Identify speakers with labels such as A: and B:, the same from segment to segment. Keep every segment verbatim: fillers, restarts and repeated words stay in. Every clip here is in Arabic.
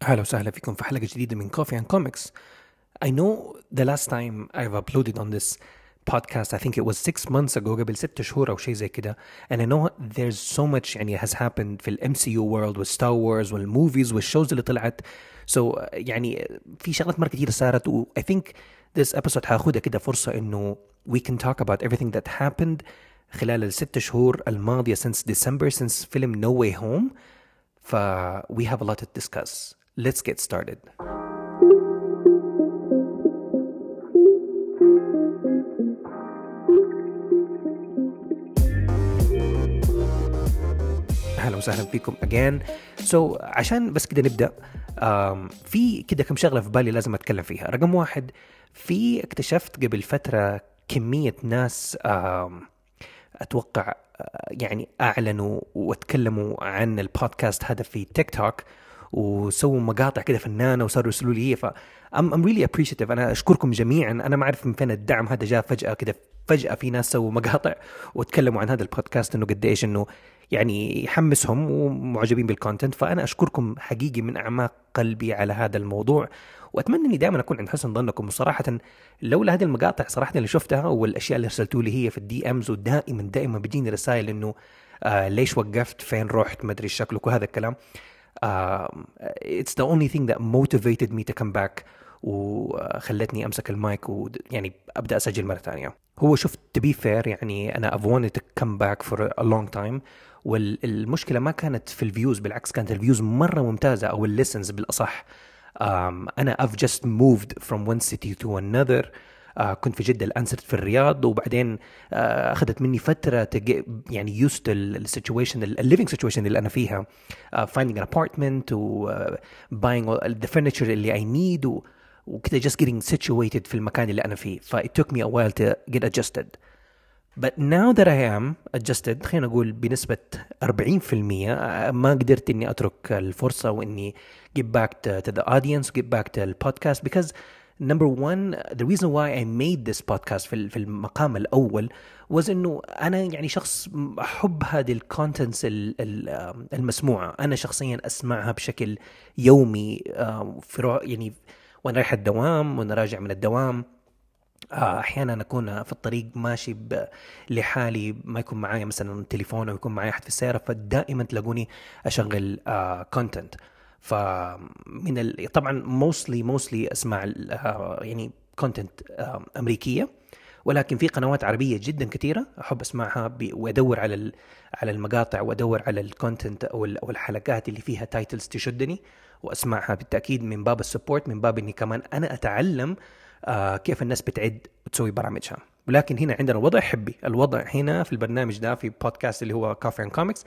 A: أهلا وسهلا فيكم في حلقة جديدة من Coffee and Comics. I know the last time I've uploaded on this podcast, I think it was six months ago, قبل ست شهور أو شيء زي كده. And I know there's so much يعني has happened في ال M C U world with Star Wars والmovies والshows اللي طلعت. So يعني في شغلات مرة كتير صارت و I think this episode هاخدها كده فرصة إنه we can talk about everything that happened خلال الست شهور الماضية since December, since film No Way Home. ف we have a lot to discuss. Let's get started. أهلا وسهلا فيكم again. So عشان بس كده نبدأ um, في كده كم شغلة في بالي لازم أتكلم فيها. رقم واحد، في اكتشفت قبل فترة كمية ناس um, أتوقع يعني أعلنوا واتكلموا عن البودكاست هذا في تيك توك وسووا مقاطع كده فنانة وصاروا يرسلوا لي. ف I'm, I'm really appreciative. أنا أشكركم جميعا. أنا ما أعرف من فين الدعم هذا جاء فجأة كده. فجأة في ناس سووا مقاطع واتكلموا عن هذا البودكاست إنه قد إيش إنه يعني يحمسهم ومعجبين بالكونتنت. فأنا أشكركم حقيقي من أعماق قلبي على هذا الموضوع، وأتمنى إني دائما أكون عند حسن ظنكم. وصراحة لولا هذه المقاطع صراحة اللي شفتها والأشياء اللي رسلتوا لي هي في الدي أمز، ودائما دائما بيجيني رسائل إنه آه ليش وقفت، فين رحت، ما أدري شكلك وهذا الكلام. Uh, it's the only thing that motivated me to come back وخلتني أمسك المايك ويعني أبدأ أسجل مرة ثانية. هو شفت to be fair يعني أنا I've wanted to come back for a long time، والمشكلة ما كانت في الفيوز، بالعكس كانت الفيوز مرة ممتازة أو الليسنز بالأصح. um, أنا I've just moved from one city to another. آه كنت في جدة، الآن صرت في الرياض، وبعدين آه أخذت مني فترة تج... يعني used to the situation, the living situation اللي أنا فيها. آه finding an apartment و uh, buying all the furniture اللي I need و... وكده just getting situated في المكان اللي أنا فيه. ف it took me a while to get adjusted. But now that I am adjusted، خلينا نقول بنسبة أربعين بالمية، ما قدرت إني أترك الفرصة وإني get back to, to the audience, get back to the podcast because number one, the reason why I made this podcast في في المقام الأول was إنه أنا يعني شخص أحب هذه الكونتنتس المسموعة. أنا شخصيا أسمعها بشكل يومي في يعني وأنا رايح الدوام وأنا راجع من الدوام. أحيانا أكون في الطريق ماشي لحالي، ما يكون معايا مثلا تليفون أو يكون معايا أحد في السيارة، فدائما تلاقوني أشغل كونتنت. فمن ال... طبعا mostly mostly اسمع يعني كونتنت امريكيه، ولكن في قنوات عربيه جدا كثيره احب اسمعها ب... وادور على ال... على المقاطع وادور على الكونتنت او ال... او الحلقات اللي فيها تايتلز تشدني واسمعها بالتاكيد من باب السبورت، من باب اني كمان انا اتعلم آه كيف الناس بتعد وتسوي برامجها. ولكن هنا عندنا وضع حبي. الوضع هنا في البرنامج ده في بودكاست اللي هو Coffee and Comics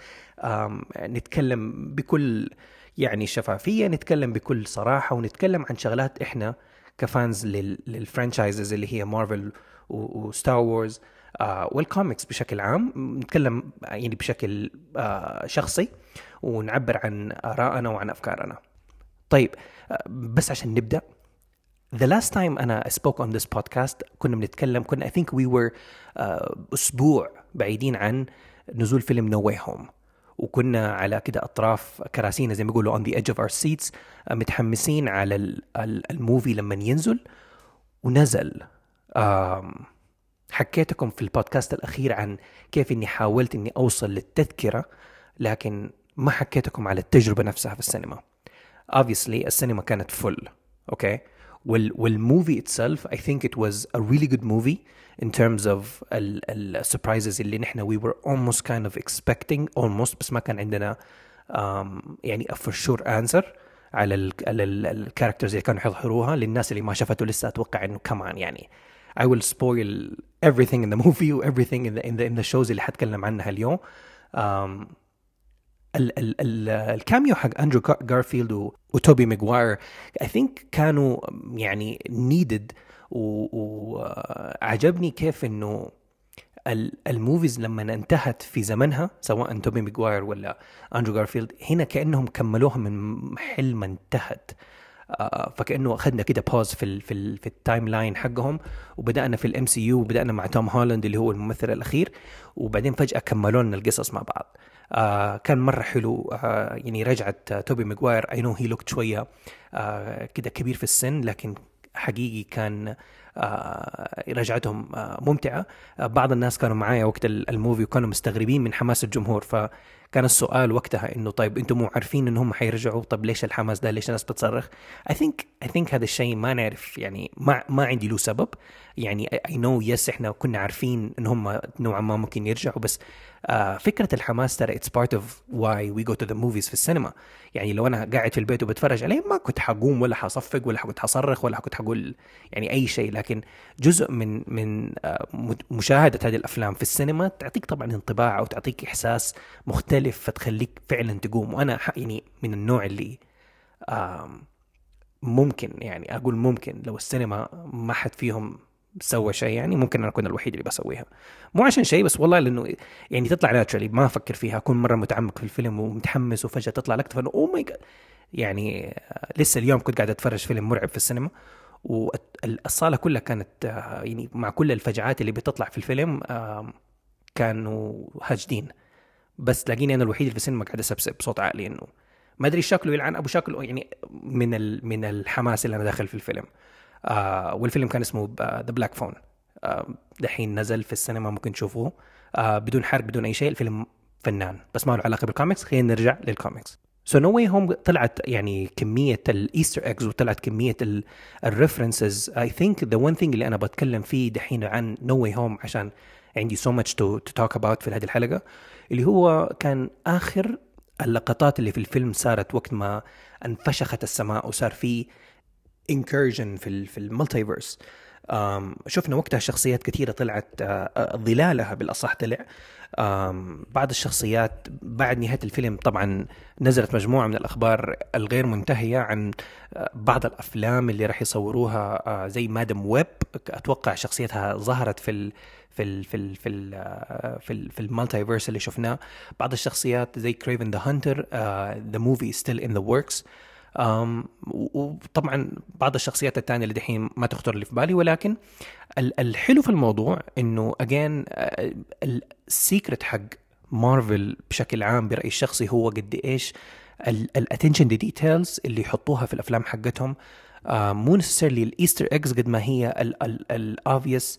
A: نتكلم بكل يعني شفافية، نتكلم بكل صراحة، ونتكلم عن شغلات إحنا كفانز للفرانشايزز اللي هي مارفل وستار وورز والكوميكس بشكل عام. نتكلم يعني بشكل آه شخصي ونعبر عن آرائنا وعن أفكارنا. طيب آه بس عشان نبدأ، the last time أنا spoke on this podcast كنا بنتكلم كنا I think we were آه أسبوع بعيدين عن نزول فيلم No Way Home، وكنا على كده أطراف كراسينا زي ما يقولوا on the edge of our seats متحمسين على الموفي لما ينزل. ونزل حكيتكم في البودكاست الأخير عن كيف إني حاولت إني أوصل للتذكرة، لكن ما حكيتكم على التجربة نفسها في السينما. obviously السينما كانت full okay وال والmovie itself I think it was a really good movie in terms of ال ال surprises اللي نحن we were almost kind of expecting almost، بس ما كان عندنا um, يعني a for sure answer على ال على ال characters اللي كانوا يظهروها. للناس اللي ما شافته لسه أتوقع إنه كمان يعني I will spoil everything in the movie و everything in the in the in the shows اللي حتكلم عنها اليوم. um, ال ال ال الكاميو حق أندرو غارفيلد وتوبي ماغواير I think كانوا يعني needed، وعجبني كيف إنه الموفيز لما انتهت في زمنها سواء توبي ماغواير ولا أندرو غارفيلد هنا كأنهم كملوها من محل ما انتهت. آه فكأنه أخذنا كده باوز في ال في ال في التايم لاين حقهم، وبدأنا في الام سي يو، وبدأنا مع توم هولاند اللي هو الممثل الأخير، وبعدين فجأة كملوا لنا القصص مع بعض. آه كان مرة حلو. آه يعني رجعت آه توبي ماغواير، اي نو هي لوكت شوية آه كده كبير في السن، لكن حقيقي كان آه رجعتهم آه ممتعة. آه بعض الناس كانوا معايا وقت الموفي وكانوا مستغربين من حماس الجمهور، فكان السؤال وقتها انه طيب انتم مو عارفين انهم حيرجعوا؟ طب ليش الحماس ده؟ ليش الناس بتصرخ؟ I think I think هذا الشيء ما نعرف، يعني ما ما عندي له سبب. يعني I know yes احنا كنا عارفين ان هم نوعا ما ممكن يرجعوا، بس آه فكرة الحماس ترى it's part of why we go to the movies في السينما. يعني لو أنا قاعد في البيت وبتفرج عليه ما كنت حقوم ولا حصفق ولا كنت حصرخ ولا كنت حقول يعني أي شيء، لكن جزء من من آه مشاهدة هذه الأفلام في السينما تعطيك طبعا انطباع أو تعطيك إحساس مختلف، فتخليك فعلا تقوم. وأنا يعني من النوع اللي آه ممكن يعني أقول ممكن لو السينما ما حد فيهم سوى شيء، يعني ممكن أنا أكون الوحيد اللي بسويها، مو عشان شيء بس والله لأنه يعني تطلع ناتشرالي، ما أفكر فيها، أكون مرة متعمق في الفيلم ومتحمس وفجأة تطلع لقطة فأنه أوه ماي جاد. يعني لسه اليوم كنت قاعد أتفرج فيلم مرعب في السينما، والصالة كلها كانت يعني مع كل الفجعات اللي بتطلع في الفيلم كانوا هاجدين، بس تلاقيني أنا الوحيد في السينما قاعد أسبسب بصوت عالي، إنه ما أدري شكله يلعن أبو شكله، يعني من من الحماس اللي أنا داخل في الفيلم. آه والفيلم كان اسمه ذا بلاك فون، دحين نزل في السينما، ممكن تشوفوه آه بدون حرق بدون أي شيء. الفيلم فنان بس ما له علاقة بالكوميكس. خلينا نرجع للكوميكس. سو نو واي هوم طلعت يعني كمية الإيستر إيجز وطلعت كمية الريفرنسز. I think the one thing اللي أنا بتكلم فيه دحين عن نو واي هوم عشان عندي so much to, to talk about في هذه الحلقة، اللي هو كان آخر اللقطات اللي في الفيلم صارت وقت ما انفشخت السماء وصار في incursion في في المالتيفيرس. شفنا وقتها شخصيات كثيرة طلعت، ظلالها بالأصح طلع. بعض الشخصيات بعد نهاية الفيلم طبعا نزلت مجموعة من الأخبار الغير منتهية عن بعض الأفلام اللي راح يصوروها، زي مادم ويب أتوقع شخصيتها ظهرت في ال في ال في ال في ال في ال في المالتيفيرس اللي شفناه. بعض الشخصيات زي كريفن ذا هانتر، the movie is still in the works. Um, وطبعا بعض الشخصيات التانية اللي دحين ما تخطر لي في بالي، ولكن الحلو في الموضوع انه اجين السيكرت حق مارفل بشكل عام برأيي الشخصي هو قد ايش الاتنشن دي ديتيلز اللي يحطوها في الافلام حقتهم، uh, مو نسيرلي الايستر ايجز قد ما هي الاوبفيوس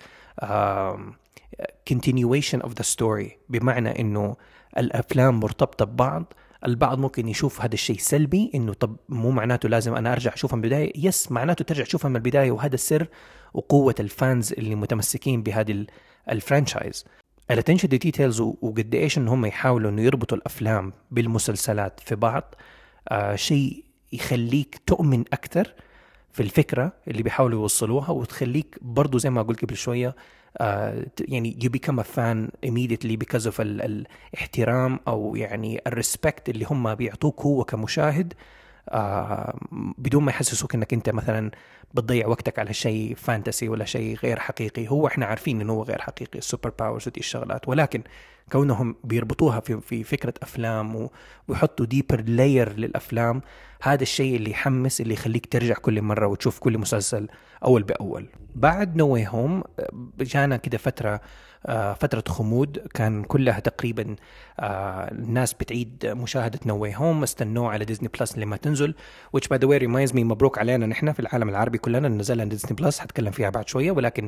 A: continuation of the story، بمعنى انه الافلام مرتبطة ببعض. البعض ممكن يشوف هذا الشيء سلبي، انه طب مو معناته لازم انا ارجع اشوفها من البدايه. يس، معناته ترجع تشوفها من البدايه، وهذا السر وقوه الفانز اللي متمسكين بهذه الفرانشايز. الاتنشن ديتيلز وقد ايش ان هم يحاولوا انه يربطوا الافلام بالمسلسلات في بعض، آه شيء يخليك تؤمن اكثر في الفكره اللي بيحاولوا يوصلوها، وتخليك برضو زي ما قلت قبل شويه Uh, يعني you become a fan immediately because of ال, الاحترام أو يعني الريسبكت اللي هم بيعطوك هو كمشاهد، uh, بدون ما يحسسوك إنك أنت مثلا بتضيع وقتك على شيء فانتسي ولا شيء غير حقيقي. هو إحنا عارفين إنه هو غير حقيقي السوبر باورز ودي الشغلات، ولكن كونهم بيربطوها في, في فكرة أفلام ويحطوا ديبر لاير للأفلام، هذا الشيء اللي يحمس، اللي يخليك ترجع كل مرة وتشوف كل مسلسل أول بأول. بعد نو واي هوم جانا كده فترة آه فترة خمود، كان كلها تقريبا آه الناس بتعيد مشاهدة نو واي هوم، استنوه على ديزني بلس لما تنزل. which by the way reminds me مبروك علينا نحن في العالم العربي كلنا نزلنا ديزني بلس، هتكلم فيها بعد شوية. ولكن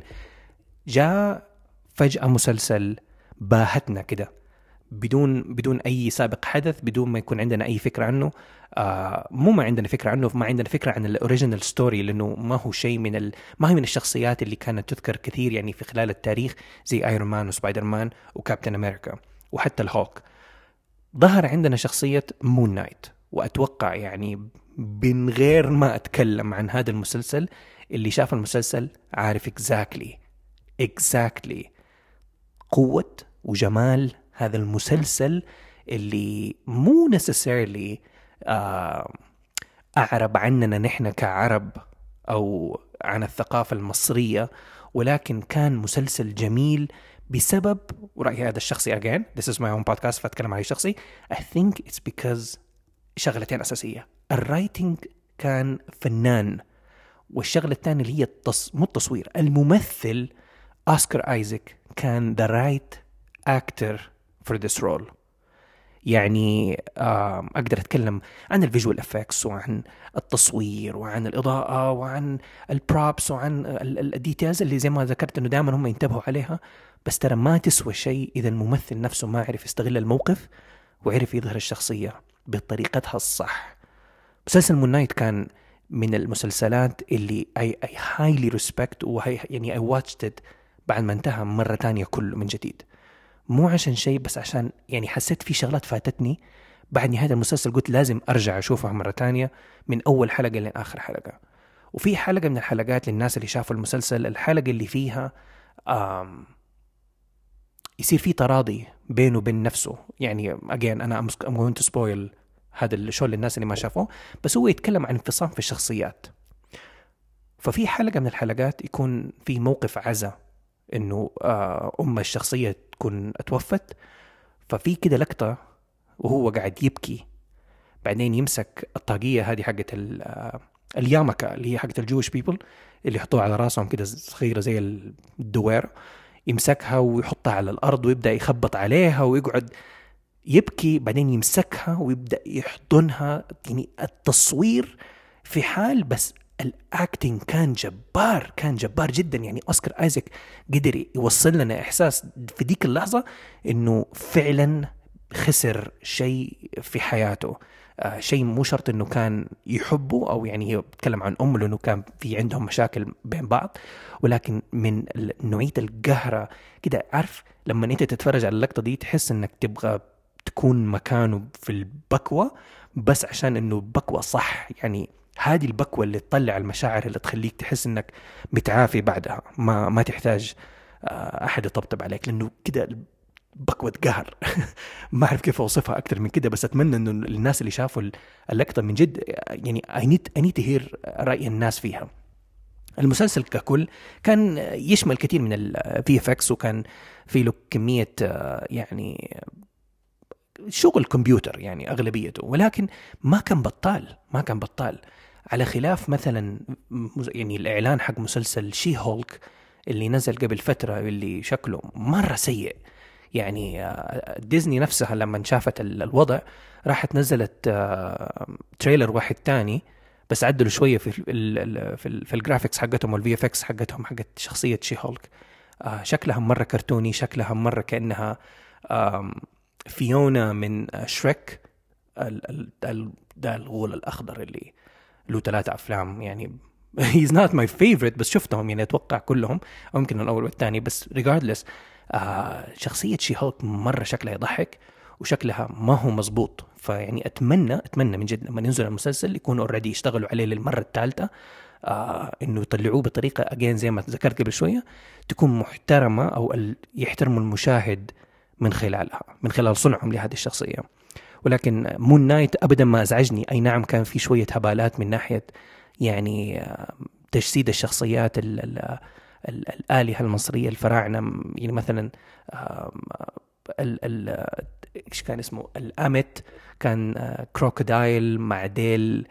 A: جاء فجأة مسلسل باهتنا كده بدون بدون أي سابق حدث، بدون ما يكون عندنا أي فكرة عنه. آه مو ما عندنا فكرة عنه، ما عندنا فكرة عن الأوريجينال ستوري، لأنه ما هو شيء من ال... ما هي من الشخصيات اللي كانت تذكر كثير يعني في خلال التاريخ، زي ايرون مان وسبايدر مان وكابتن أمريكا وحتى الهولك. ظهر عندنا شخصية مون نايت، وأتوقع يعني من غير ما أتكلم عن هذا المسلسل، اللي شاف المسلسل عارف exactly exactly قوة وجمال هذا المسلسل، اللي مو necessarily آه أعرب عننا نحن كعرب أو عن الثقافة المصرية، ولكن كان مسلسل جميل بسبب، ورأيي هذا الشخصي again this is my own podcast فأتكلم عليه شخصي. I think it's because شغلتين أساسية. الرايتنج كان فنان. والشغلة الثانية اللي هي التص... مو التصوير، الممثل أوسكار آيزاك كان the right actor for this role. يعني أقدر أتكلم عن الفيجوال إفكتس وعن التصوير وعن الإضاءة وعن البروبس وعن الديتيلز اللي زي ما ذكرت إنه دائما هم ينتبهوا عليها، بس ترى ما تسوى شيء إذا الممثل نفسه ما عرف يستغل الموقف وعرف يظهر الشخصية بطريقتها الصح. مسلسل مون نايت كان من المسلسلات اللي I, I highly respect وهي يعني I watched it بعد ما انتهى مرة تانية كله من جديد، مو عشان شيء بس عشان يعني حسيت في شغلات فاتتني بعد نهاية المسلسل، قلت لازم أرجع أشوفها مرة تانية من أول حلقة لآخر حلقة. وفي حلقة من الحلقات للناس اللي شافوا المسلسل، الحلقة اللي فيها آم يصير في تراضي بينه وبين نفسه، يعني again أنا I'm going to spoil هذا الشو للناس اللي ما شافوه، بس هو يتكلم عن انفصام في الشخصيات. ففي حلقة من الحلقات يكون في موقف عزا انه أم الشخصية تكون اتوفت، ففي كده لقطة وهو قاعد يبكي، بعدين يمسك الطاقية هذه حقت اليامكة اللي هي حقت الجويش بيبل اللي يحطوها على راسهم كده صغيرة زي الدوير، يمسكها ويحطها على الأرض ويبدأ يخبط عليها ويقعد يبكي، بعدين يمسكها ويبدأ يحضنها. يعني التصوير في حال، بس الأكتنج كان جبار، كان جبار جدا. يعني أوسكار آيزاك قدر يوصل لنا إحساس في ديك اللحظة إنه فعلا خسر شيء في حياته، آه شيء مو شرط إنه كان يحبه أو يعني بتكلم عن أمه لأنه كان في عندهم مشاكل بين بعض، ولكن من نوعية القهرة كده. عارف لما أنت تتفرج على اللقطة دي تحس إنك تبغى تكون مكانه في البكوة، بس عشان إنه بكوة صح، يعني هذه البكوة اللي تطلع المشاعر اللي تخليك تحس إنك متعافي بعدها، ما ما تحتاج أحد يطبطب عليك، لأنه كده بكوة قهر. ما أعرف كيف أوصفها أكتر من كده، بس أتمنى إنه الناس اللي شافوا اللقطة من جد يعني I need, I need to hear رأي الناس فيها. المسلسل ككل كان يشمل كثير من ال في إف إكس، وكان فيه له كمية يعني شغل كمبيوتر يعني أغلبيته، ولكن ما كان بطال، ما كان بطال على خلاف مثلا يعني الإعلان حق مسلسل شي هولك اللي نزل قبل فترة اللي شكله مرة سيء. يعني ديزني نفسها لما شافت الوضع راحت نزلت تريلر واحد تاني بس عدلوا شوية في ال في, ال في الجرافيكس حقتهم والفي اف اكس حقتهم حقت شخصية شي هولك. شكلها مرة كرتوني، شكلها مرة كأنها فيونا من شريك، ده الغول الأخضر اللي له ثلاثة أفلام. يعني he's not my favorite بس شفتهم يعني أتوقع كلهم أو يمكن الأول والثاني، بس regardless آه شخصية شي هولك مرة شكلها يضحك وشكلها ما هو مزبوط. فيعني أتمنى أتمنى من جد لما ينزل المسلسل يكونوا already يشتغلوا عليه للمرة الثالثة، آه إنه يطلعوه بطريقة again زي ما ذكرت قبل شوية تكون محترمة أو يحترموا المشاهد من خلالها، من خلال صنعهم لهذه الشخصية. ولكن مون نايت أبدا ما أزعجني. أي نعم كان في شوية هبالات من ناحية يعني تجسيد الشخصيات ال ال ال الآلهة المصرية الفراعنة، يعني مثلا ال ال إيش كان اسمه الأمت كان كروكودايل مع ديل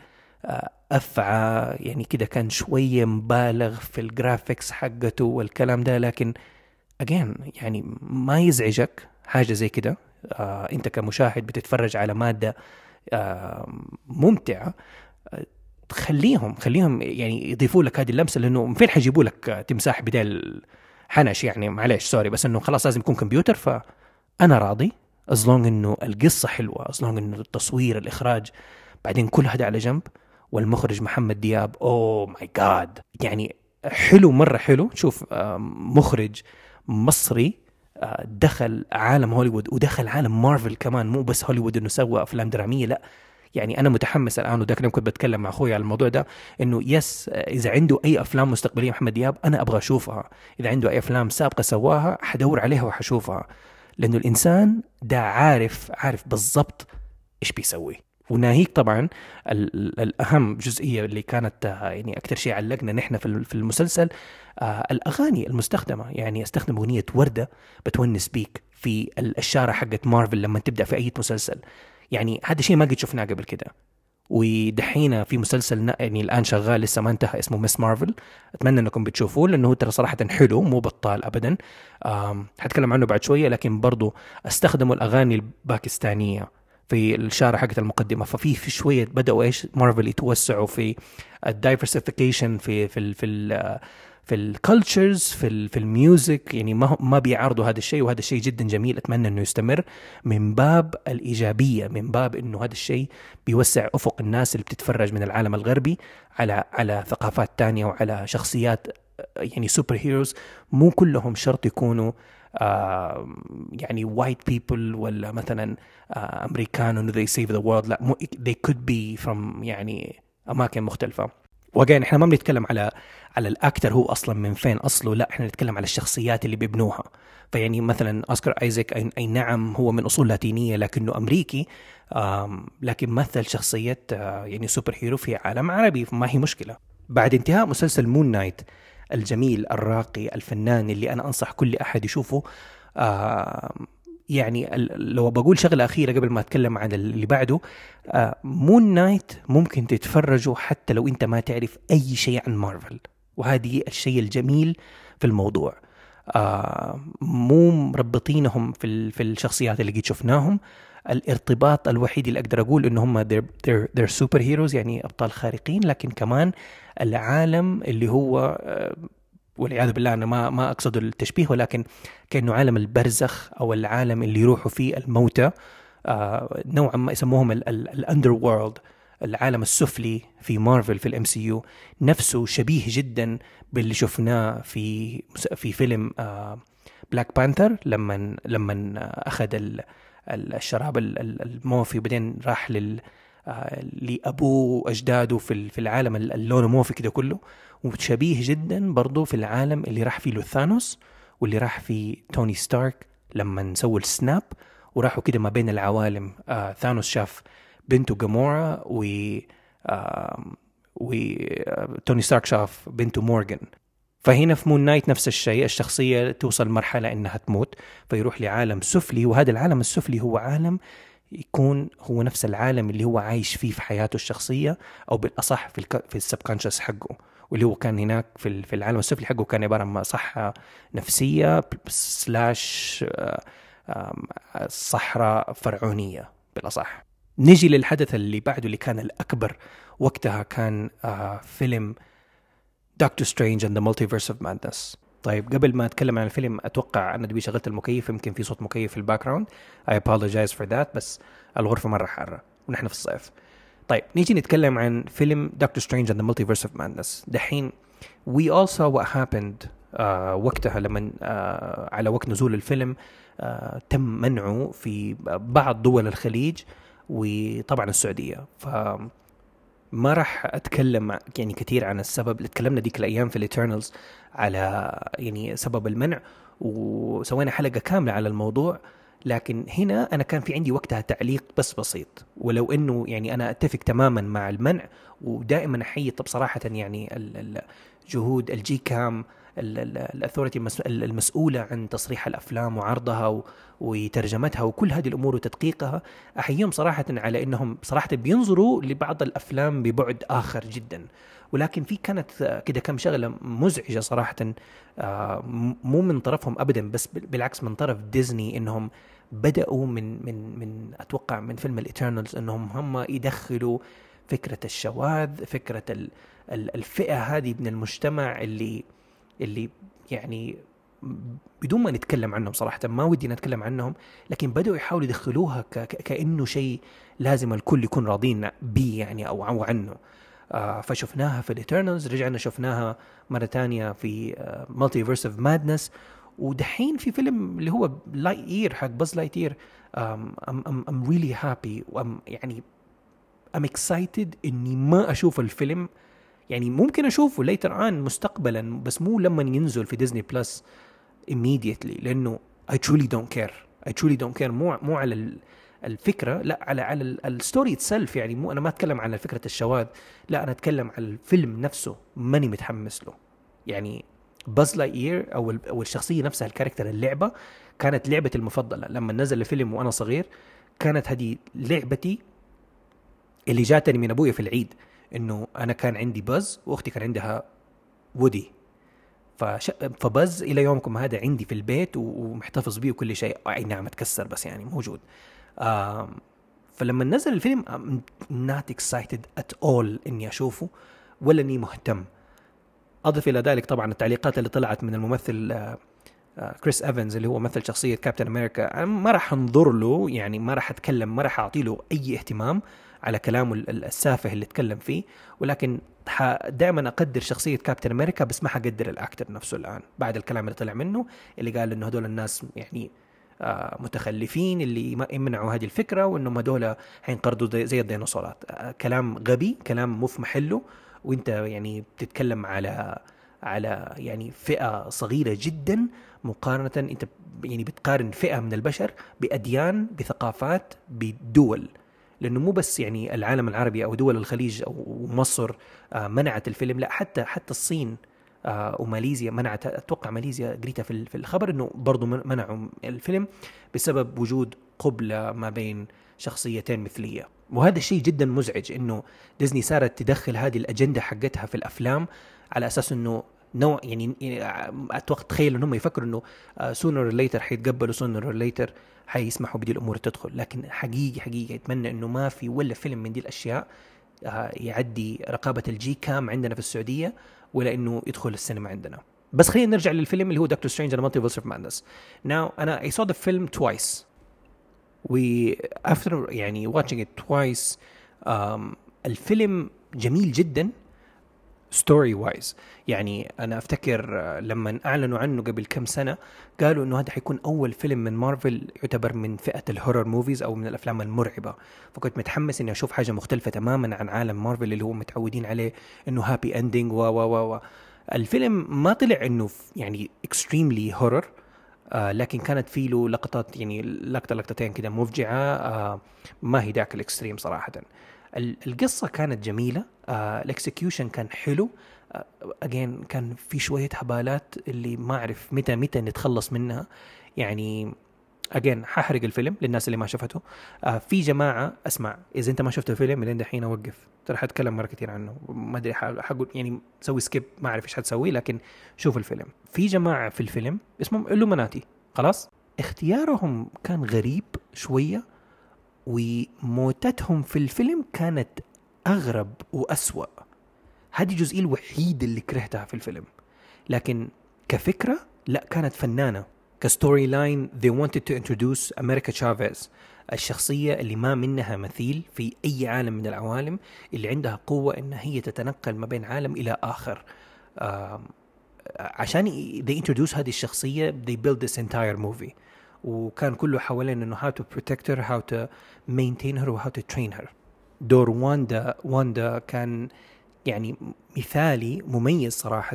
A: أفعى، يعني كده كان شوية مبالغ في الجرافيكس حقته والكلام ده. لكن again يعني ما يزعجك حاجة زي كده. آه انت كمشاهد بتتفرج على مادة آه ممتعة، آه خليهم خليهم يعني يضيفوا لك هذه اللمسة، لأنه فين حيجيبوا لك تمساح بدال حنش؟ يعني معليش سوري، بس إنه خلاص لازم يكون كمبيوتر. فأنا راضي as long إنه القصة حلوة، as long إنه التصوير الإخراج بعدين كل هذا على جنب، والمخرج محمد دياب أوه ماي جاد يعني حلو مرة حلو. شوف آه مخرج مصري دخل عالم هوليوود ودخل عالم مارفل كمان، مو بس هوليوود انه سوى افلام دراميه، لا يعني انا متحمس الان. وذاك اليوم كنت بتكلم مع اخوي على الموضوع ده انه يس اذا عنده اي افلام مستقبليه محمد دياب انا ابغى اشوفها، اذا عنده اي افلام سابقه سواها حدور عليها وحشوفها، لانه الانسان ده عارف عارف بالضبط ايش بيسوي. وناهيك طبعا الأهم جزئية اللي كانت يعني أكثر شيء علقنا نحن في المسلسل آه الأغاني المستخدمة. يعني استخدم أغنية وردة بتونس بيك في الشارع حقت مارفل لما تبدأ في أي مسلسل، يعني هذا شيء ما قد شفناه قبل كده. ودحين في مسلسل يعني الآن شغال لسه ما انتهى اسمه مس مارفل، أتمنى أنكم بتشوفوه لأنه ترى صراحة حلو مو بطال أبدا. حتكلم عنه بعد شوية، لكن برضو استخدموا الأغاني الباكستانية في الشارع حقت المقدمة، ففي في شوية بدأوا إيش مارفل يتوسعوا في الدايفرسيفيكيشن في في ال في ال في الكالتشرز في ال في الميوزك، يعني ما ما بيعارضوا هذا الشيء، وهذا الشيء جدا جميل. أتمنى إنه يستمر من باب الإيجابية، من باب إنه هذا الشيء بيوسع أفق الناس اللي بتتفرج من العالم الغربي على على ثقافات تانية وعلى شخصيات يعني سوبر هيروز. مو كلهم شرط يكونوا آه يعني وايت بيبل ولا مثلا آه أمريكان إنه they save the world، لا they could be from يعني أماكن مختلفة. وجاين احنا ما بنتكلم على على الاكتر هو اصلا من فين اصله، لا احنا نتكلم على الشخصيات اللي بيبنوها. فيعني مثلا اوسكار ايزاك اي, أي نعم هو من اصول لاتينيه لكنه امريكي، لكن مثل شخصيه يعني سوبر هيرو في عالم عربي، فما هي مشكله. بعد انتهاء مسلسل مون نايت الجميل الراقي الفنان اللي انا انصح كل احد يشوفه، يعني لو بقول شغلة أخيرة قبل ما أتكلم عن اللي بعده، آه مون نايت ممكن تتفرجوا حتى لو أنت ما تعرف أي شيء عن مارفل، وهذه الشيء الجميل في الموضوع. آه مو مربطينهم في في الشخصيات اللي قد شفناهم. الارتباط الوحيد اللي أقدر أقول إنه هم they're, they're, they're super heroes يعني أبطال خارقين، لكن كمان العالم اللي هو آه والعياذ بالله أنا ما ما أقصد التشبيه، ولكن كأنه عالم البرزخ أو العالم اللي يروحوا فيه الموتى، آه نوعا ما يسموهم الأندر وورلد، العالم السفلي في مارفل في الام سي يو، نفسه شبيه جدا باللي شفناه في في فيلم آه بلاك بانثر، لما لما أخذ الشراب الموفي وبعدين راح لل آه لأبوه وأجداده في في العالم اللون موفي كده كله، وشبيه جدا برضو في العالم اللي راح فيه ثانوس واللي راح فيه توني ستارك لما نسوي السناب وراحوا كده ما بين العوالم. آه ثانوس شاف بنته جامورا و آه وتوني ستارك شاف بنته مورغان. فهنا في مون نايت نفس الشيء، الشخصية توصل مرحلة إنها تموت فيروح لعالم سفلي، وهذا العالم السفلي هو عالم يكون هو نفس العالم اللي هو عايش فيه في حياته الشخصية، أو بالأصح في الك... في السبكونشس حقه، واللي هو كان هناك في في العالم السفلي حقه كان عبارة عن مصحة نفسية سلاش صحراء فرعونية بالأصح. نجي للحدث اللي بعده اللي كان الأكبر وقتها، كان فيلم دكتور سترينج and the Multiverse of Madness. طيب قبل ما أتكلم عن الفيلم أتوقع أنا دبي شغلت المكيف، يمكن في صوت مكيف في الباك جراوند، I apologize for that، بس الغرفة مرة حارة ونحن في الصيف. طيب نيجي نتكلم عن فيلم دكتور سترينج and the Multiverse of Madness. دحين we all saw what happened آه وقتها لما آه على وقت نزول الفيلم آه تم منعه في بعض دول الخليج وطبعا السعودية. فما راح أتكلم يعني كثير عن السبب اللي تكلمنا ديك الأيام في الإترنالز على يعني سبب المنع، وسوينا حلقة كاملة على الموضوع. لكن هنا أنا كان في عندي وقتها تعليق بس بسيط، ولو إنه يعني أنا أتفق تماما مع المنع، ودائما أحيي طب صراحة يعني الجهود الجي كام الأثوريتي المسؤولة عن تصريح الأفلام وعرضها وترجمتها وكل هذه الأمور وتدقيقها، أحييهم صراحة على إنهم صراحة بينظروا لبعض الأفلام ببعد آخر جدا. ولكن في كانت كده كم شغلة مزعجة صراحة، مو من طرفهم أبدا بس بالعكس من طرف ديزني، إنهم بدأوا من من من أتوقع من فيلم الإترنالز إنهم هم يدخلوا فكرة الشواذ، فكرة الفئة هذه من المجتمع اللي اللي يعني بدون ما نتكلم عنهم صراحة، ما ودي نتكلم عنهم، لكن بدأوا يحاولوا يدخلوها كأنه شيء لازم الكل يكون راضين بيه يعني أو أو عنه. آه فشفناها في الإترنالز، رجعنا شفناها مرة تانية في مالتيفيرس اوف مادنس، ودحين في فيلم اللي هو لايت يير حق باز لايت يير. um, I'm, I'm, I'm really happy وأم يعني I'm excited إني ما أشوف الفيلم، يعني ممكن أشوفه later on مستقبلا بس مو لما ينزل في ديزني بلس immediately، لأنه I truly don't care I truly don't care مو مو على الفكرة، لا على على الستوري itself. يعني مو أنا ما أتكلم على فكرة الشواذ، لا أنا أتكلم على الفيلم نفسه ماني متحمس له. يعني باز لايت يير أو أو الشخصية نفسها الكاركتر اللعبة كانت لعبتي المفضلة لما نزل الفيلم وأنا صغير، كانت هذه لعبتي اللي جاتني من ابويا في العيد، انه انا كان عندي باز واختي كان عندها وودي، فش... فباز الى يومكم هذا عندي في البيت ومحتفظ بيه وكل شيء. اي نعم اتكسر بس يعني موجود. آم... فلما نزل الفيلم I'm not excited at all اني اشوفه ولا اني مهتم. اضف الى ذلك طبعا التعليقات اللي طلعت من الممثل آه كريس ايفنز اللي هو مثل شخصيه كابتن امريكا، انا ما راح انظر له، يعني ما راح اتكلم، ما راح اعطي له اي اهتمام على كلامه السافه اللي اتكلم فيه، ولكن دائما اقدر شخصيه كابتن امريكا بس ما حقدر الاكتر نفسه الان بعد الكلام اللي طلع منه، اللي قال انه هذول الناس يعني آه متخلفين اللي ما يمنعوا هذه الفكره، وانهم هذول حينقرضوا زي الديناصورات. آه كلام غبي، كلام مو في محله، وانت يعني بتتكلم على على يعني فئة صغيرة جدا مقارنة، انت يعني بتقارن فئة من البشر بأديان بثقافات بدول، لأنه مو بس يعني العالم العربي أو دول الخليج أو مصر منعت الفيلم، لا حتى حتى الصين وماليزيا منعت. أتوقع ماليزيا قريتها في في الخبر إنه برضو منعوا الفيلم بسبب وجود قبلة ما بين شخصيتين مثلية. وهذا الشيء جدا مزعج إنه ديزني صارت تدخل هذه الأجندة حقتها في الأفلام على أساس إنه نوع يعني أتوقع تخيل إنهم يفكروا إنه sooner or later حيتقبلوا sooner or later حيسمحوا بدي الأمور تدخل. لكن حقيقي حقيقي أتمنى إنه ما في ولا فيلم من دي الأشياء يعدي رقابة الجي كام عندنا في السعودية ولا إنه يدخل السينما عندنا. بس خلينا نرجع للفيلم اللي هو دكتور سترينج and the Multiverse of Madness. Now أنا I saw the film twice. We after يعني watching it twice um, الفيلم جميل جدا story wise. يعني أنا أفتكر لما أعلنوا عنه قبل كم سنة قالوا إنه هذا حيكون أول فيلم من مارفل يعتبر من فئة الهورر موفيز أو من الأفلام المرعبة، فكنت متحمس إني أشوف حاجة مختلفة تماما عن عالم مارفل اللي هو متعودين عليه إنه هابي اندينج و و و الفيلم ما طلع إنه يعني extremely horror، آه لكن كانت فيه له لقطات يعني لقطة لقطتين كده مفجعة، آه ما هي ذاك الاكستريم صراحة. القصة كانت جميلة، آه الاكسكيوشن كان حلو، اجين آه كان في شوية هبالات اللي ما أعرف متى متى نتخلص منها. يعني اجين ححرق الفيلم للناس اللي ما شافته. آه في جماعة اسمع، إذا أنت ما شفت الفيلم لين دحين وقف، ترى حتكلم مرة كتير عنه، ما أدري حقول يعني سوي سكيب، ما أعرف إيش حتسوي، لكن شوف الفيلم. في جماعة في الفيلم اسمهم إلوميناتي، خلاص اختيارهم كان غريب شوية، وموتتهم في الفيلم كانت أغرب وأسوأ. هذه الجزئية الوحيدة اللي كرهتها في الفيلم، لكن كفكرة لا كانت فنانة. كستوري لاين they wanted to introduce أمريكا تشافيز، الشخصية اللي ما منها مثيل في أي عالم من العوالم، اللي عندها قوة إن هي تتنقل ما بين عالم إلى آخر. آه عشان they introduce هذه الشخصية they build this entire movie، وكان كله حوالين إنه how to protect her, how to maintain her, و how to train her. دور واندا واندا كان يعني مثالي مميز صراحة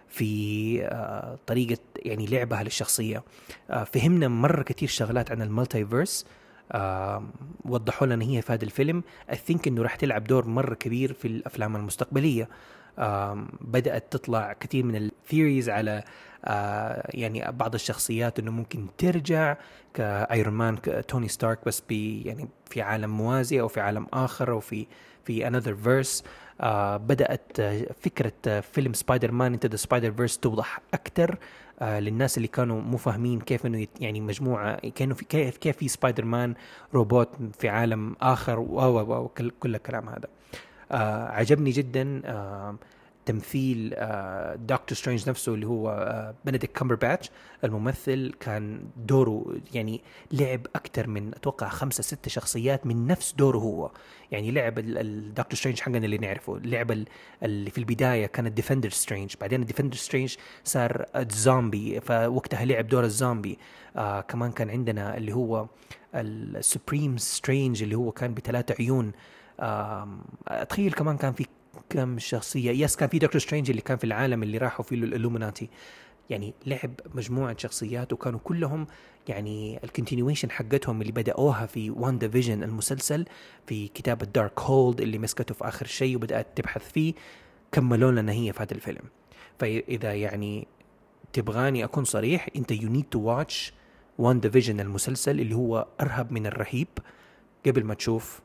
A: في آه طريقة يعني لعبها للشخصية. آه فهمنا مرة كتير شغلات عن المالتيفيرس، آه وضحوا لنا هي في هذا الفيلم. I think إنه راح تلعب دور مرة كبير في الأفلام المستقبلية. آه بدأت تطلع كثير من الثيوريز على آه يعني بعض الشخصيات إنه ممكن ترجع كايرون مان توني ستارك، بس بي يعني في عالم موازي أو في عالم آخر أو في في another verse. آه بدأت فكرة فيلم سبايدر مان انت ذا سبايدر فيرس توضح أكتر آه للناس اللي كانوا مو فاهمين كيف إنه يعني مجموعة كانوا في كيف كيف في سبايدر مان روبوت في عالم آخر وكل الكلام هذا. آه عجبني جدا آه تمثيل آه دكتور سترينج نفسه اللي هو آه بنديكت كامبرباتش. الممثل كان دوره يعني لعب أكتر من أتوقع خمسة ستة شخصيات من نفس دوره هو. يعني لعب الدكتور سترينج حقنا اللي نعرفه، لعب اللي في البداية كان الديفندر سترينج، بعدين الديفندر سترينج صار الزومبي فوقتها لعب دور الزومبي. آه كمان كان عندنا اللي هو السوبريم سترينج اللي هو كان بثلاثة عيون. آه أتخيل كمان كان في كم شخصية. يس كان في دكتور سترينج اللي كان في العالم اللي راحوا فيه الإلوميناتي. يعني لعب مجموعة شخصيات وكانوا كلهم يعني الكونتينيويشن حقتهم اللي بدأوها في وان ديفيجن المسلسل في كتاب الدارك هولد اللي مسكته في آخر شيء وبدأت تبحث فيه، كملوا لنا هي في هذا الفيلم. فإذا يعني تبغاني أكون صريح، أنت you need to watch وان ديفيجن المسلسل اللي هو أرهب من الرهيب قبل ما تشوف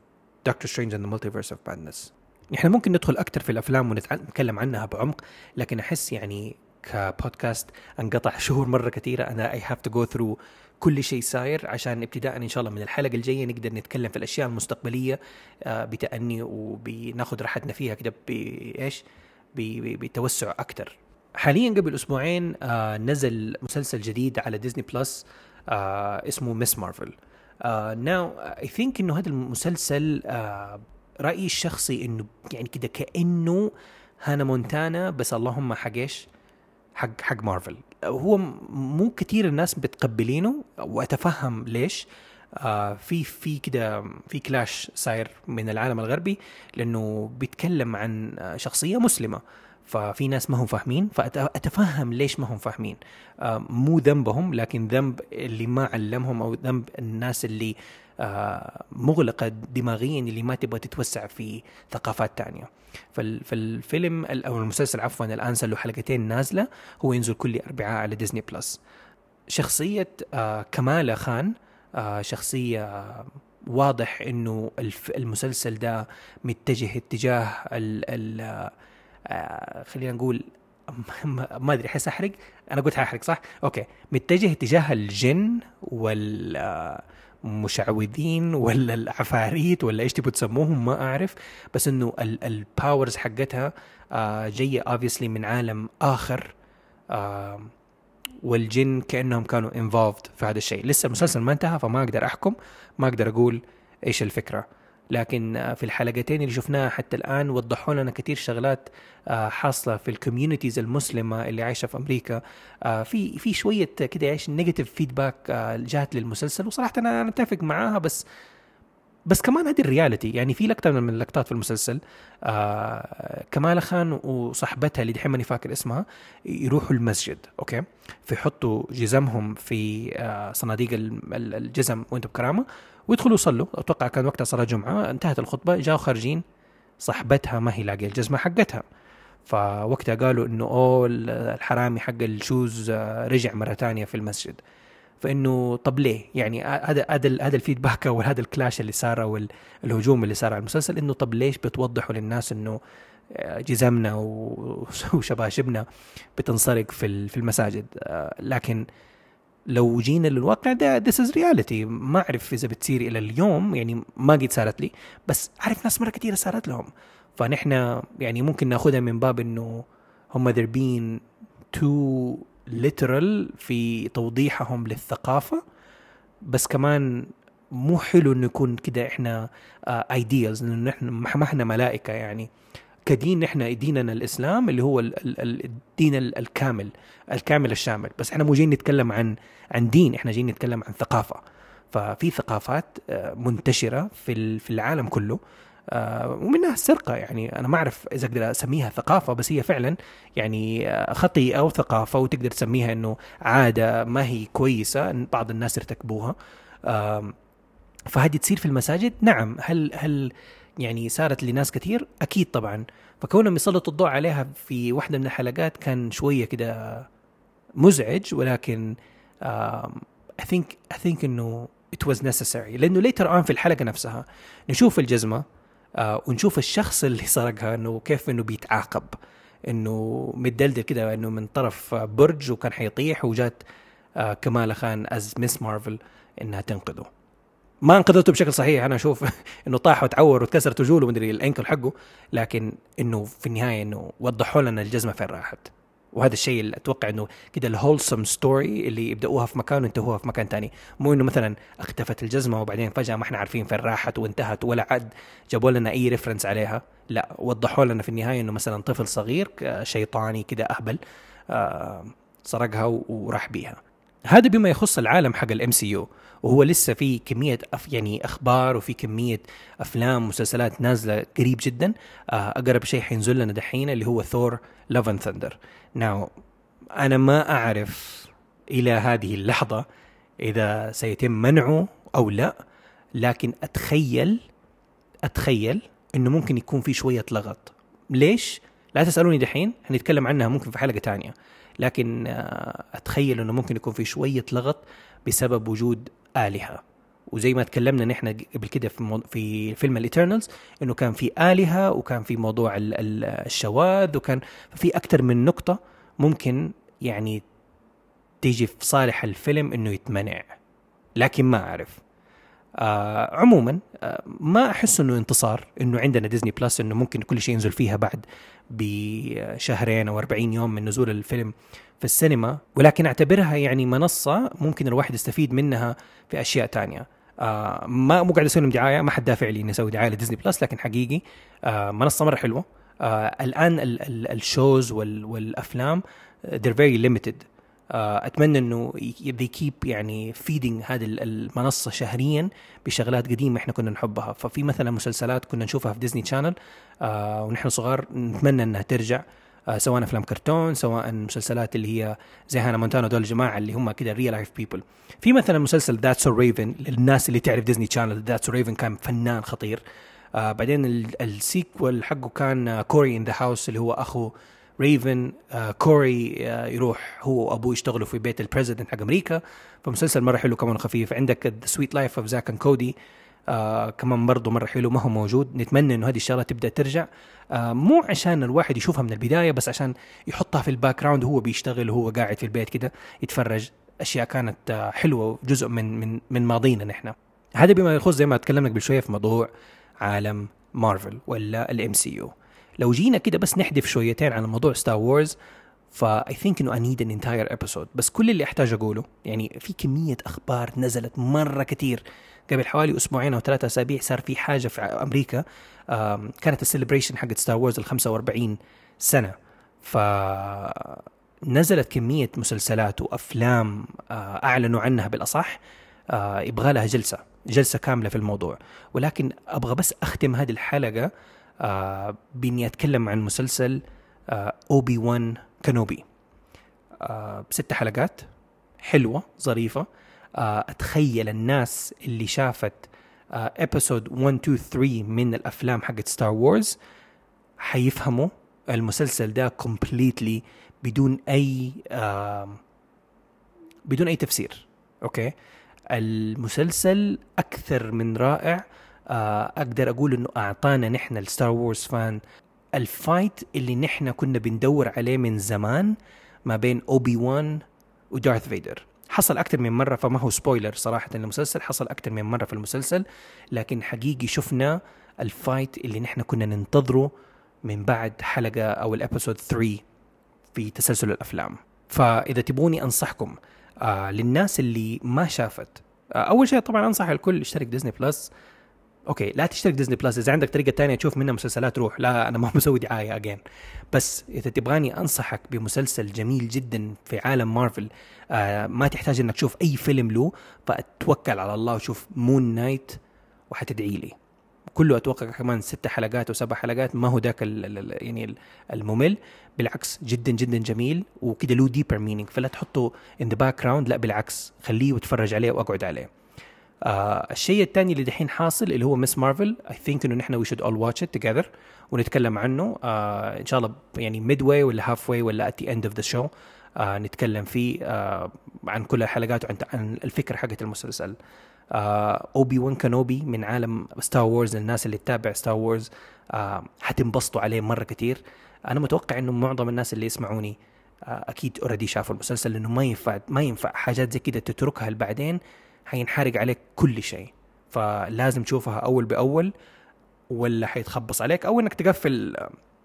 A: Doctor Strange and the Multiverse of Madness. إحنا ممكن ندخل أكتر في الأفلام ونتكلم عنها بعمق، لكن أحس يعني كبودكاست انقطع شهور مرة كثيرة. أنا I have to go through كل شيء صاير عشان ابتداء إن شاء الله من الحلقة الجاية نقدر نتكلم في الأشياء المستقبلية بتأني وبناخد راحتنا فيها كده بإيش بتوسع أكتر. حاليا قبل أسبوعين آه نزل مسلسل جديد على ديزني بلس آه اسمه ميس مارفل. آه now I think إنه هذا المسلسل آه رأيي الشخصي إنه يعني كده كأنه هانا مونتانا بس اللهم حقش حق حق مارفل. هو مو كتير الناس بتقبلينه وأتفهم ليش. آه في في كده في كلاش صاير من العالم الغربي لأنه بيتكلم عن شخصية مسلمة، ففي ناس ما هم فاهمين، فأتفهم ليش ما هم فاهمين. آه مو ذنبهم، لكن ذنب اللي ما علمهم أو ذنب الناس اللي آه مغلقة دماغيا اللي ما تبغى تتوسع في ثقافات تانية. فالفيلم أو المسلسل عفوا الآن له حلقتين نازلة، هو ينزل كل أربعاء على ديزني بلس. شخصية آه كمالة خان آه شخصية واضح إنه المسلسل ده متجه اتجاه ال ال آه خلينا نقول ما أدري حس أحرق. أنا قلت هحرق صح؟ أوكي. متجه اتجاه الجن والمشعوذين ولا العفاريت ولا إيش تبوا تسموهم ما أعرف، بس إنه الباورز حقتها آه جاية obviously من عالم آخر، آه والجن كأنهم كانوا involved في هذا الشيء. لسه المسلسل ما انتهى فما أقدر أحكم، ما أقدر أقول إيش الفكرة، لكن في الحلقتين اللي شفناها حتى الآن وضحوا لنا كتير شغلات حاصلة في الكوميونيتيز المسلمة اللي عايشة في أمريكا. في في شوية كده إيش نيجاتيف فيدباك جات للمسلسل، وصراحة أنا أتفق معاها، بس بس كمان هذه الرياليتي. يعني في لقطة من اللقطات في المسلسل آه كمالة خان وصاحبتها اللي دحين ماني فاكر اسمها يروحوا المسجد، أوكي، فيحطوا جزمهم في آه صناديق الجزم وانتم بكرامة ويدخلوا يصلوا. أتوقع كان وقتها صلاة جمعة، انتهت الخطبة جاءوا خارجين، صاحبتها ما هي لاقيه الجزمة حقتها، فوقتها قالوا إنه أوه الحرامي حق الشوز آه رجع مرة تانية في المسجد. فإنه طب ليه؟ يعني هذا هذا هذا الفيدباك أو هذا الكلاش اللي صار والهجوم اللي صار على المسلسل، إنه طب ليش بتوضحوا للناس إنه جزمنا وشباشبنا بتنسرق في في المساجد؟ لكن لو جينا للواقع ده this is reality. ما أعرف إذا بتصير إلى اليوم، يعني ما قد صارت لي، بس أعرف ناس مرة كتير صارت لهم. فنحن يعني ممكن نأخذها من باب إنه هم they're being too literal في توضيحهم للثقافة، بس كمان مو حلو إنه يكون كده إحنا uh, ideals، لأنه إحنا ما إحنا ملائكة. يعني كدين إحنا ديننا الإسلام اللي هو الدين الكامل الكامل الشامل، بس إحنا مو جايين نتكلم عن عن دين، إحنا جايين نتكلم عن ثقافة. ففي ثقافات منتشرة في في العالم كله، آه ومنها السرقة. يعني أنا ما أعرف إذا أقدر أسميها ثقافة، بس هي فعلا يعني خطيئة أو ثقافة، وتقدر تسميها إنه عادة ما هي كويسة إن بعض الناس يرتكبوها. آه فهذه تصير في المساجد. نعم، هل هل يعني صارت لناس كثير؟ أكيد طبعا. فكونهم يسلطوا الضوء عليها في واحدة من الحلقات كان شوية كده مزعج، ولكن آه I think I think إنه it was necessary، لأنه later on في الحلقة نفسها نشوف الجزمة آه ونشوف الشخص اللي سرقها إنه كيف إنه بيتعاقب، إنه متدلدل كده إنه من طرف برج وكان حيطيح، وجات آه كمالة خان as Miss Marvel إنها تنقذه. ما انقذته بشكل صحيح، أنا أشوف إنه طاح وتعور وتكسرت رجوله ومدري الأنكل حقه، لكن إنه في النهاية إنه وضحوا لنا الجزمة فين راحت. وهذا الشيء اللي أتوقع إنه كده الهولسم ستوري اللي يبدأوها في مكان وانتهوها في مكان تاني، مو إنه مثلا اختفت الجزمة وبعدين فجأة ما إحنا عارفين فين راحت وانتهت، ولا عد جابوا لنا أي ريفرنس عليها. لا، وضحوا لنا في النهاية إنه مثلا طفل صغير شيطاني كده أهبل آه سرقها وراح بيها. هذا بما يخص العالم حق الام سي يو، وهو لسه في كمية أف يعني أخبار وفي كمية أفلام مسلسلات نازلة قريب جدا. أقرب شيء حينزل لنا دحين اللي هو ثور لاف اند ثندر. ناو أنا ما أعرف إلى هذه اللحظة إذا سيتم منعه أو لا، لكن أتخيل أتخيل إنه ممكن يكون في شوية لغط. ليش؟ لا تسألوني دحين، هنتكلم عنها ممكن في حلقة تانية، لكن أتخيل إنه ممكن يكون في شوية لغط بسبب وجود آلهة وزي ما تكلمنا نحن قبل كده في مو... في فيلم الإيترنالز إنه كان في آلهة وكان في موضوع ال... ال... الشواذ، وكان في أكتر من نقطة ممكن يعني تيجي في صالح الفيلم إنه يتمنع، لكن ما أعرف. آه عموما آه ما أحس إنه انتصار إنه عندنا ديزني بلس، إنه ممكن كل شيء ينزل فيها بعد بشهرين أو أربعين يوم من نزول الفيلم في السينما، ولكن أعتبرها يعني منصة ممكن الواحد يستفيد منها في أشياء تانية. آه ما مو قاعد أسوي دعاية، ما حد دافع لي إني أسوي دعاية لديزني بلس، لكن حقيقي آه منصة مرة حلوة. آه الآن ال ال الشوز وال والأفلام they're very limited. آه أتمنى إنه they keep يعني feeding هذه المنصة شهريا بشغلات قديمة إحنا كنا نحبها. ففي مثلا مسلسلات كنا نشوفها في ديزني شانل آه ونحن صغار نتمنى إنها ترجع، آه سواء أفلام كرتون سواء مسلسلات اللي هي زي هانا مونتانا، دول الجماعة اللي هم كده real life people. في مثلا مسلسل That's so Raven للناس اللي تعرف ديزني شانل، That's so Raven كان فنان خطير. آه بعدين السيكوال حقه كان كوري إن ذا هاوس اللي هو أخو ريفن. آه كوري آه يروح هو وأبوه يشتغلوا في بيت البريزيدنت حق أمريكا، فمسلسل مرة حلو كمان خفيف. عندك The Sweet Life of Zack and Cody آه كمان برضو مرة حلو، ما هو موجود. نتمنى إنه هذه الشغلة تبدأ ترجع، آه مو عشان الواحد يشوفها من البداية، بس عشان يحطها في الباك جراوند وهو بيشتغل وهو قاعد في البيت كده يتفرج أشياء كانت آه حلوة، جزء من من من ماضينا نحن. هذا بما يخص زي ما تكلمنا قبل شوية في موضوع عالم مارفل ولا الام سي يو. لو جينا كده بس نحدف شويتين على موضوع ستار وورز، فا I think إنه I need an entire episode. بس كل اللي أحتاج أقوله يعني في كمية أخبار نزلت مرة كتير. قبل حوالي أسبوعين أو ثلاثة أسابيع صار في حاجة في أمريكا كانت السيلبريشن حقت ستار وورز الخمسة وأربعين سنة، فنزلت كمية مسلسلات وأفلام أعلنوا عنها بالأصح. يبغى لها جلسة جلسة كاملة في الموضوع، ولكن أبغى بس أختم هذه الحلقة آه بإني أتكلم عن مسلسل آه أوبي وان كانوبي. آه ستة حلقات حلوة ظريفة. آه أتخيل الناس اللي شافت آه episode واحد اثنين ثلاثة من الأفلام حقت ستار وورز حيفهموا المسلسل ده completely بدون أي آه بدون أي تفسير. أوكي، المسلسل أكثر من رائع. أقدر أقول أنه أعطانا نحن الستار وورز فان الفايت اللي نحن كنا بندور عليه من زمان ما بين أوبي وان ودارث فيدر. حصل أكثر من مرة، فما هو سبويلر صراحة، المسلسل حصل أكثر من مرة في المسلسل، لكن حقيقي شفنا الفايت اللي نحن كنا ننتظره من بعد حلقة أو الأبيسود ثلاثة في تسلسل الأفلام. فإذا تبوني أنصحكم آه للناس اللي ما شافت، آه أول شيء طبعا أنصح الكل يشترك ديزني بلس. اوكي، لا تشترك ديزني بلس، اذا عندك طريقه تانية تشوف منها مسلسلات روح، لا انا ما بسوي دعايه اجين. بس اذا تبغاني انصحك بمسلسل جميل جدا في عالم مارفل، آه ما تحتاج انك تشوف اي فيلم له، فاتوكل على الله وشوف مون نايت وحتدعي لي. كله اتوقع كمان ست حلقات او سبع حلقات، ما هو ذاك يعني الممل، بالعكس جدا جدا جميل وكده له ديبر مينينج، فلا تحطه ان ذا باك جراوند، لا بالعكس خليه وتفرج عليه واقعد عليه. آه الشيء الثاني اللي دحين حاصل اللي هو مس مارفل، I think إنه نحن we should all watch it together ونتكلم عنه آه إن شاء الله، يعني midway ولا halfway ولا at the end of the show آه نتكلم فيه آه عن كل الحلقات وعن عن الفكرة حقت المسلسل. آه أوبي وان كانوبي من عالم ستار وورز، للناس اللي تتابع ستار وورز آه حتنبسطوا عليه مرة كتير. أنا متوقع إنه معظم الناس اللي يسمعوني آه أكيد already شافوا المسلسل، لأنه ما ينفع ما ينفع حاجات زي كده تتركها لبعدين، حينحرق عليك كل شيء. فلازم تشوفها أول بأول ولا حيتخبص عليك، أو إنك تقفل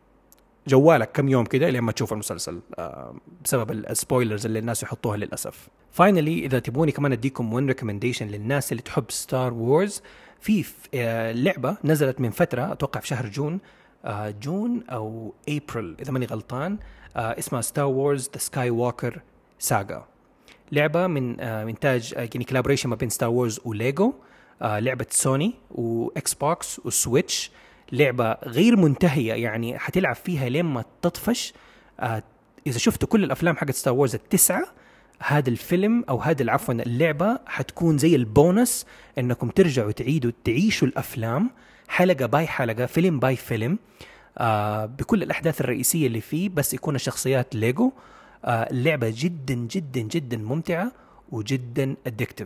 A: جوالك كم يوم كده لما تشوف المسلسل بسبب السبويلرز اللي الناس يحطوها للأسف. فاينلي إذا تبوني كمان أديكم one recommendation للناس اللي تحب ستار وورز، في لعبة نزلت من فترة أتوقع في شهر جون جون أو أبريل إذا ماني غلطان، اسمها ستار وورز ذا سكاي ووكر ساغا. لعبة من إنتاج يعني كولابوريشن ما بين ستار وورز وليجو، آه لعبة سوني وإكس بوكس وسويتش. لعبة غير منتهية، يعني حتلعب فيها لما تطفش. آه إذا شفتوا كل الأفلام حقت ستار وورز التسعة، هذا الفيلم أو هذا العفوا اللعبة حتكون زي البونس إنكم ترجعوا تعيدوا تعيشوا الأفلام حلقة باي حلقة، فيلم باي فيلم، آه بكل الأحداث الرئيسية اللي فيه، بس يكون الشخصيات ليجو. آه اللعبة جدا جدا جدا ممتعة وجدا addictive.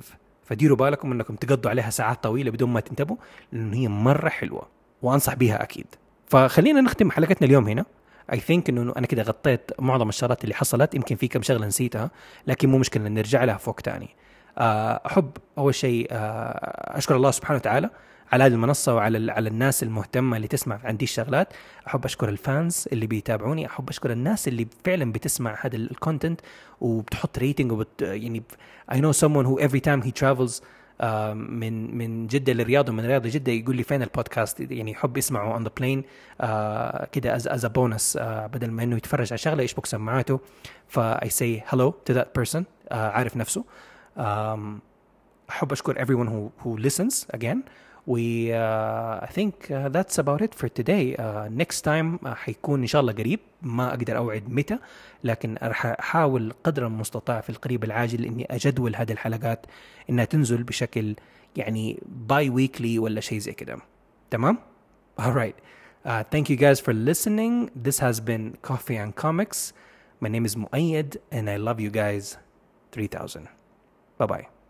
A: فديروا بالكم انكم تقضوا عليها ساعات طويله بدون ما تنتبهوا، لانه هي مره حلوه وانصح بيها اكيد. فخلينا نختم حلقتنا اليوم هنا. I think انه انا كده غطيت معظم الشغلات اللي حصلت، يمكن في كم شغله نسيتها لكن مو مشكله نرجع لها في وقت تاني. احب اول شيء اشكر الله سبحانه وتعالى على هذه المنصه وعلى على الناس المهتمه اللي تسمع عندي الشغلات. احب اشكر الفانز اللي بيتابعوني، احب اشكر الناس اللي فعلا بتسمع هذا الكونتنت وبتحط ريتنج وبت يعني I know someone who every time he travels Uh, من من جدة للرياض ومن الرياض لجدة يقول لي فين البودكاست، يعني يحب يسمعه on the plane uh, كده as, as a bonus uh, بدل ما انه يتفرج على شغلة يشبك سماعاته. ف I say hello to that person uh, عارف نفسه. um, أحب أشكر everyone who, who listens again. we uh, I think uh, that's about it for today. uh, next time uh, حيكون إن شاء الله قريب، ما أقدر أوعد متى، لكن راح أحاول قدر المستطاع في القريب العاجل إني أجدول هذه الحلقات إنها تنزل بشكل يعني باي ويكلي ولا شيء زي كده. تمام؟ alright. uh, thank you guys for listening. This has been Coffee and Comics. My name is Muayyad and I love you guys three thousand. Bye bye.